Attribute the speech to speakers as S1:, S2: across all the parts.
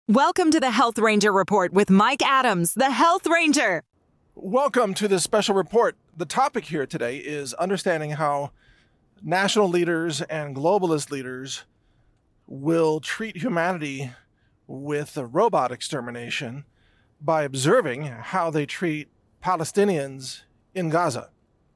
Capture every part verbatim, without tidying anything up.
S1: Welcome to the Health Ranger Report with Mike Adams, the Health Ranger.
S2: Welcome to this special report. The topic here today is understanding how national leaders and globalist leaders will treat humanity with a robot extermination by observing how they treat Palestinians in Gaza.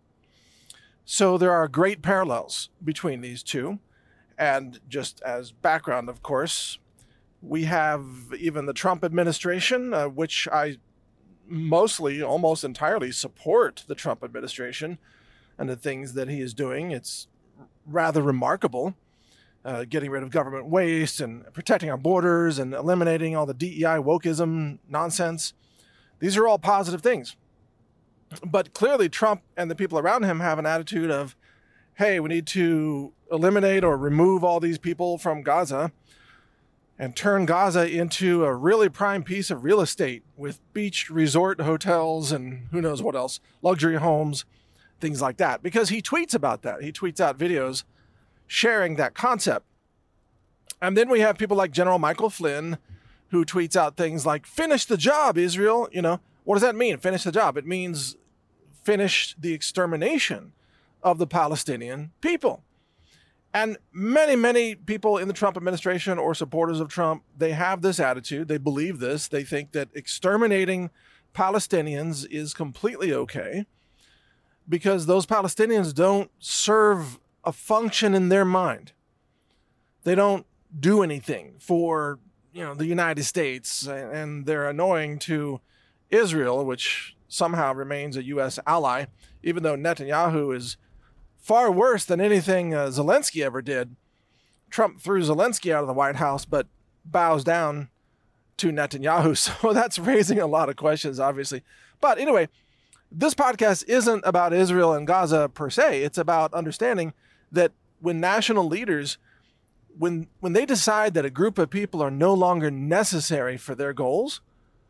S2: So there are great parallels between these two. And just as background, of course, we have even the Trump administration, uh, which I mostly, almost entirely support the Trump administration and the things that he is doing. It's rather remarkable, uh, getting rid of government waste and protecting our borders and eliminating all the D E I wokeism nonsense. These are all positive things. But clearly Trump and the people around him have an attitude of, hey, we need to eliminate or remove all these people from Gaza and turn Gaza into a really prime piece of real estate with beach resort hotels and who knows what else, luxury homes, things like that. Because he tweets about that. He tweets out videos sharing that concept. And then we have people like General Michael Flynn, who tweets out things like, finish the job, Israel. You know, what does that mean? Finish the job. It means finish the extermination of the Palestinian people. And many, many people in the Trump administration or supporters of Trump, they have this attitude. They believe this. They think that exterminating Palestinians is completely okay because those Palestinians don't serve a function in their mind. They don't do anything for, you know, the United States, and they're annoying to Israel, which somehow remains a U S ally, even though Netanyahu is far worse than anything uh, Zelensky ever did. Trump threw Zelensky out of the White House, but bows down to Netanyahu. So that's raising a lot of questions, obviously. But anyway, this podcast isn't about Israel and Gaza per se. It's about understanding that when national leaders, when when they decide that a group of people are no longer necessary for their goals,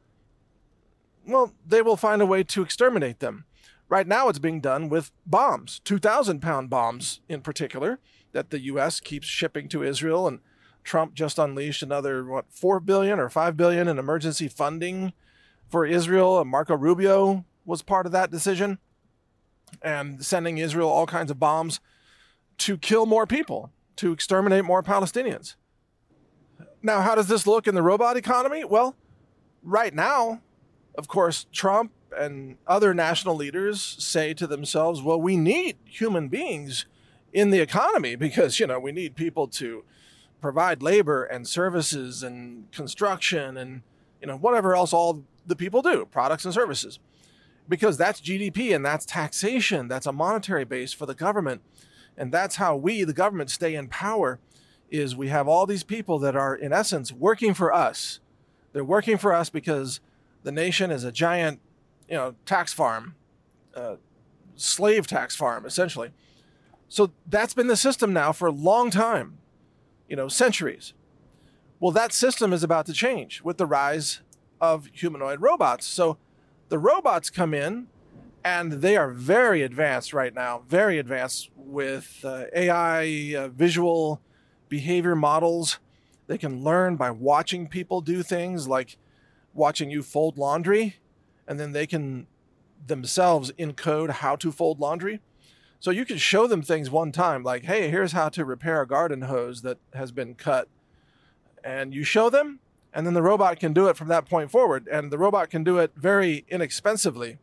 S2: well, they will find a way to exterminate them. Right now, it's being done with bombs, two thousand pound bombs in particular, that the U S keeps shipping to Israel. And Trump just unleashed another, what, four billion dollars or five billion dollars in emergency funding for Israel. And Marco Rubio was part of that decision, and sending Israel all kinds of bombs to kill more people, to exterminate more Palestinians. Now, how does this look in the robot economy? Well, right now, of course, Trump and other national leaders say to themselves, well, we need human beings in the economy because, you know, we need people to provide labor and services and construction and, you know, whatever else all the people do, products and services, because that's G D P and that's taxation. That's a monetary base for the government. And that's how we, the government, stay in power, is we have all these people that are, in essence, working for us. They're working for us because the nation is a giant, you know, tax farm, uh, slave tax farm, essentially. So that's been the system now for a long time, you know, centuries. Well, that system is about to change with the rise of humanoid robots. So the robots come in, and they are very advanced right now, very advanced with uh, A I, uh, visual behavior models. They can learn by watching people do things like watching you fold laundry, and then they can themselves encode how to fold laundry. So you can show them things one time, like, hey, here's how to repair a garden hose that has been cut. And you show them, and then the robot can do it from that point forward. And the robot can do it very inexpensively.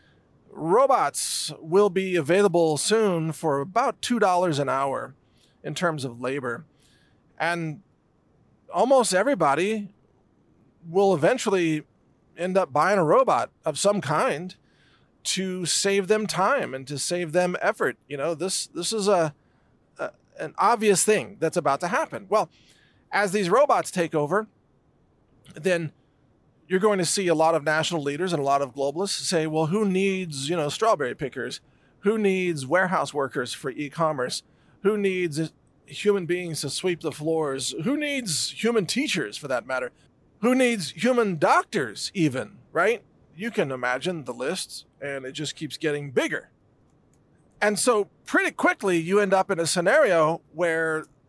S2: Robots will be available soon for about two dollars an hour in terms of labor. And almost everybody will eventually end up buying a robot of some kind to save them time and to save them effort. You know, this this is a, a an obvious thing that's about to happen. Well, as these robots take over, then you're going to see a lot of national leaders and a lot of globalists say, well, who needs, you know, strawberry pickers? Who needs warehouse workers for e-commerce? Who needs human beings to sweep the floors? Who needs human teachers, for that matter? Who needs human doctors even, right? You can imagine the list, and it just keeps getting bigger. And so pretty quickly you end up in a scenario where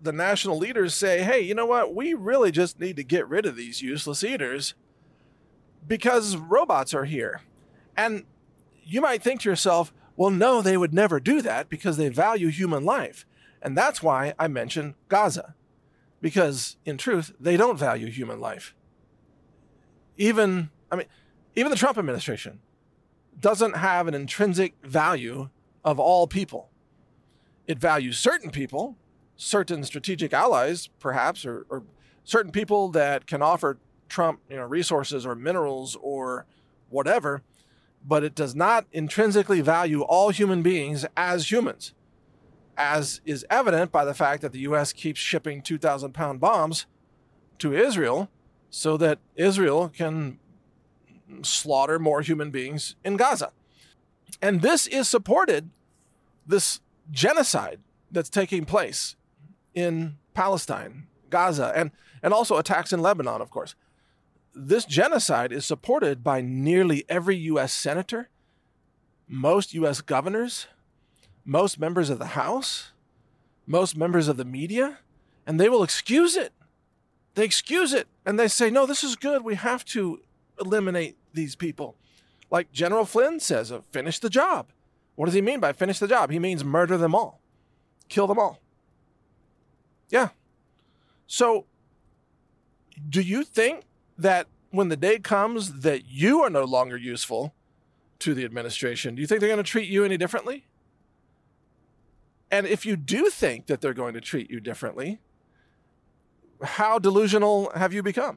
S2: the national leaders say, hey, you know what? We really just need to get rid of these useless eaters because robots are here. And you might think to yourself, well, no, they would never do that because they value human life. And that's why I mentioned Gaza, because in truth, they don't value human life. Even, I mean, even the Trump administration doesn't have an intrinsic value of all people. It values certain people, certain strategic allies, perhaps, or, or certain people that can offer Trump, you know, resources or minerals or whatever, but it does not intrinsically value all human beings as humans, as is evident by the fact that the U S keeps shipping two thousand pound bombs to Israel so that Israel can slaughter more human beings in Gaza. And this is supported, this genocide that's taking place in Palestine, Gaza, and, and also attacks in Lebanon, of course. This genocide is supported by nearly every U S senator, most U S governors, most members of the House, most members of the media, and they will excuse it. They excuse it, and they say, no, this is good. We have to eliminate these people. Like General Flynn says, uh, finish the job. What does he mean by finish the job? He means murder them all. Kill them all. Yeah. So, do you think that when the day comes that you are no longer useful to the administration, do you think they're going to treat you any differently? And if you do think that they're going to treat you differently, how delusional have you become?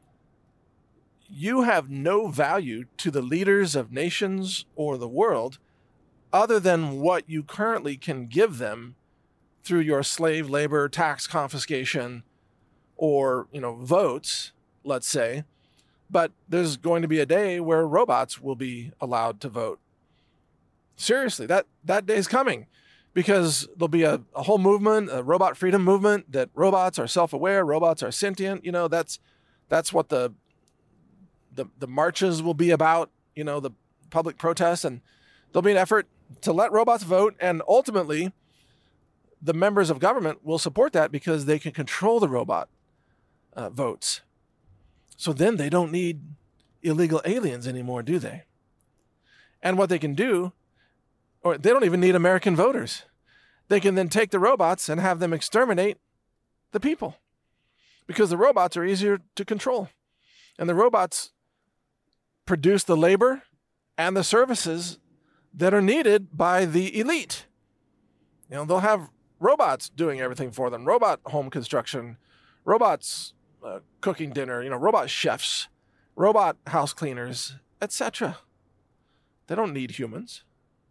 S2: You have no value to the leaders of nations or the world other than what you currently can give them through your slave labor, tax confiscation, or, you know, votes, let's say. But there's going to be a day where robots will be allowed to vote. Seriously, that, that day is coming, because there'll be a, a whole movement, a robot freedom movement, that robots are self-aware, robots are sentient. You know, that's that's what the the the marches will be about, you know, the public protests, and there'll be an effort to let robots vote, and ultimately the members of government will support that because they can control the robot uh, votes. So then they don't need illegal aliens anymore, do they? And what they can do, or they don't even need American voters. They can then take the robots and have them exterminate the people, because the robots are easier to control. And the robots produce the labor and the services that are needed by the elite. You know, they'll have robots doing everything for them. Robot home construction, robots uh, cooking dinner, you know, robot chefs, robot house cleaners, et cetera. They don't need humans.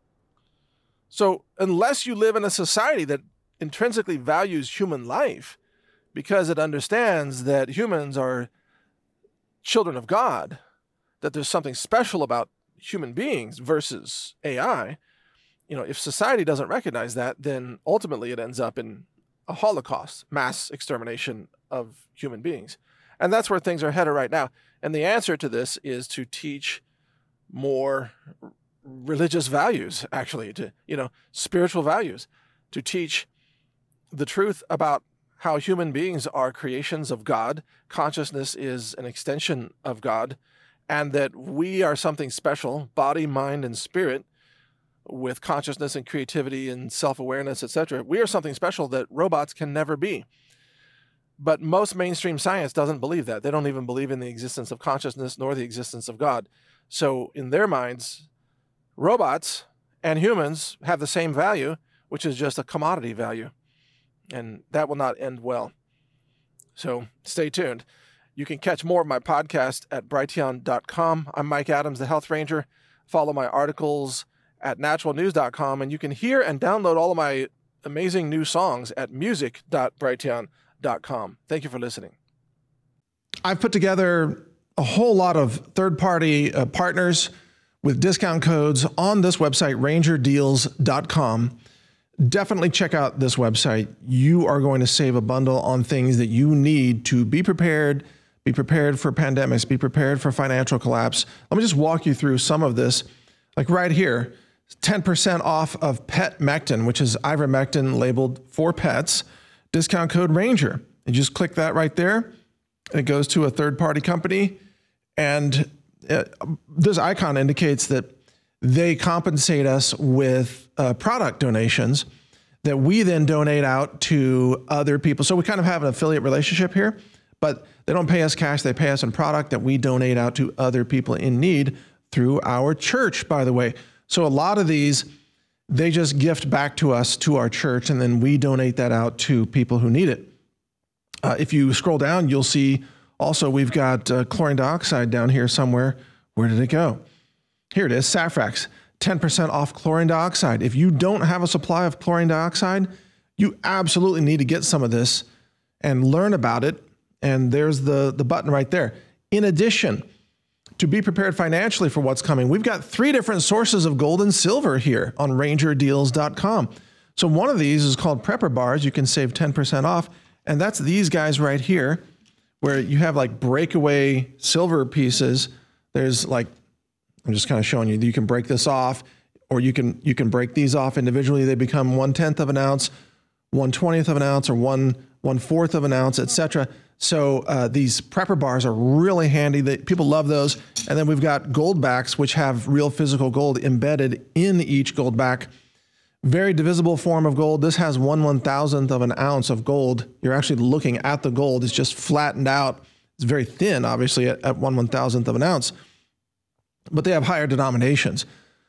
S2: So unless you live in a society that intrinsically values human life because it understands that humans are children of God, that there's something special about human beings versus A I, you know, if society doesn't recognize that, then ultimately it ends up in a Holocaust, mass extermination of human beings. And that's where things are headed right now. And the answer to this is to teach more religious values, actually, to, you know, spiritual values, to teach the truth about how human beings are creations of God, consciousness is an extension of God, and that we are something special, body, mind, and spirit, with consciousness and creativity and self-awareness, et cetera. We are something special that robots can never be. But most mainstream science doesn't believe that. They don't even believe in the existence of consciousness nor the existence of God. So in their minds, robots and humans have the same value, which is just a commodity value. And that will not end well. So stay tuned. You can catch more of my podcast at brighteon dot com. I'm Mike Adams, the Health Ranger. Follow my articles at natural news dot com, and you can hear and download all of my amazing new songs at music dot brighteon dot com. Thank you for listening. I've put together a whole lot of third-party uh, partners with discount codes on this website, ranger deals dot com. Definitely check out this website. You are going to save a bundle on things that you need to be prepared, be prepared for pandemics, be prepared for financial collapse. Let me just walk you through some of this. Like right here, ten percent off of Pet Mectin, which is ivermectin labeled for pets. discount code Ranger. You just click that right there, and it goes to a third-party company. And uh, this icon indicates that they compensate us with uh, product donations that we then donate out to other people. So we kind of have an affiliate relationship here, but they don't pay us cash. They pay us in product that we donate out to other people in need through our church, by the way. So a lot of these, they just gift back to us, to our church, and then we donate that out to people who need it. Uh, if you scroll down, you'll see also we've got uh, chlorine dioxide down here somewhere. Where did it go? Here it is, Safrax, ten percent off chlorine dioxide. If you don't have a supply of chlorine dioxide, you absolutely need to get some of this and learn about it. And there's the, the button right there. In addition, to be prepared financially for what's coming, we've got three different sources of gold and silver here on ranger deals dot com. So one of these is called Prepper Bars. You can save ten percent off. And that's these guys right here, where you have like breakaway silver pieces. There's like, I'm just kind of showing you that you can break this off, or you can you can break these off individually. They become one tenth of an ounce, one twentieth of an ounce, or one one fourth of an ounce, et cetera. So uh, these Prepper Bars are really handy. They, people love those. And then we've got gold backs, which have real physical gold embedded in each gold back. Very divisible form of gold. This has one one thousandth of an ounce of gold. You're actually looking at the gold. It's just flattened out. It's very thin, obviously, at, at one one thousandth of an ounce. But they have higher denominations.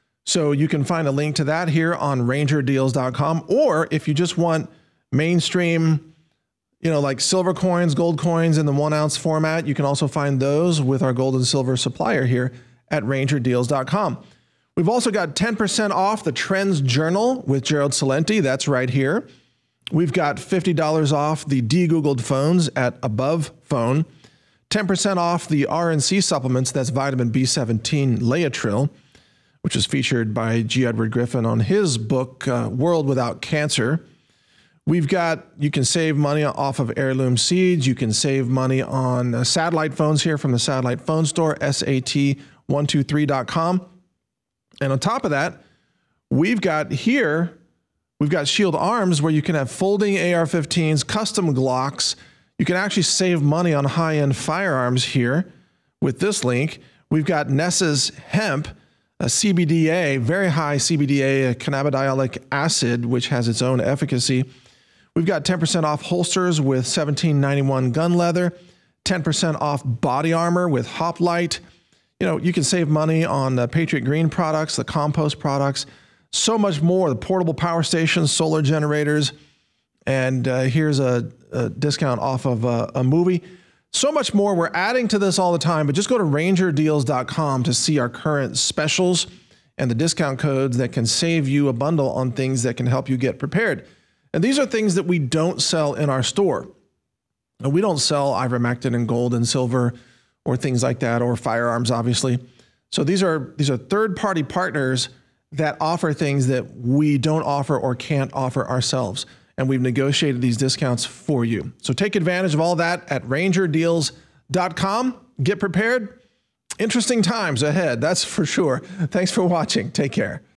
S2: So you can find a link to that here on ranger deals dot com. Or if you just want mainstream, you know, like silver coins, gold coins in the one ounce format, you can also find those with our gold and silver supplier here at ranger deals dot com. We've also got ten percent off the Trends Journal with Gerald Celente. That's right here. We've got fifty dollars off the de-Googled phones at Above Phone. ten percent off the R N C supplements, that's vitamin B seventeen Laetril, which is featured by G. Edward Griffin on his book, uh, World Without Cancer. We've got, you can save money off of heirloom seeds. You can save money on uh, satellite phones here from the Satellite Phone Store, S A T one two three dot com. And on top of that, we've got here, we've got Shield Arms where you can have folding A R fifteens, custom Glocks. You can actually save money on high-end firearms here with this link. We've got Ness's Hemp, a C B D A, very high C B D A, a cannabidiolic acid, which has its own efficacy. We've got ten percent off holsters with seventeen ninety-one gun leather, ten percent off body armor with Hoplite. You know, you can save money on the Patriot Green products, the compost products, so much more, the portable power stations, solar generators, and uh, here's a, a discount off of a, a movie. So much more. We're adding to this all the time, but just go to ranger deals dot com to see our current specials and the discount codes that can save you a bundle on things that can help you get prepared. And these are things that we don't sell in our store. And we don't sell ivermectin and gold and silver or things like that, or firearms, obviously. So these are these are third-party partners that offer things that we don't offer or can't offer ourselves. And we've negotiated these discounts for you. So take advantage of all that at ranger deals dot com. Get prepared. Interesting times ahead, that's for sure. Thanks for watching. Take care.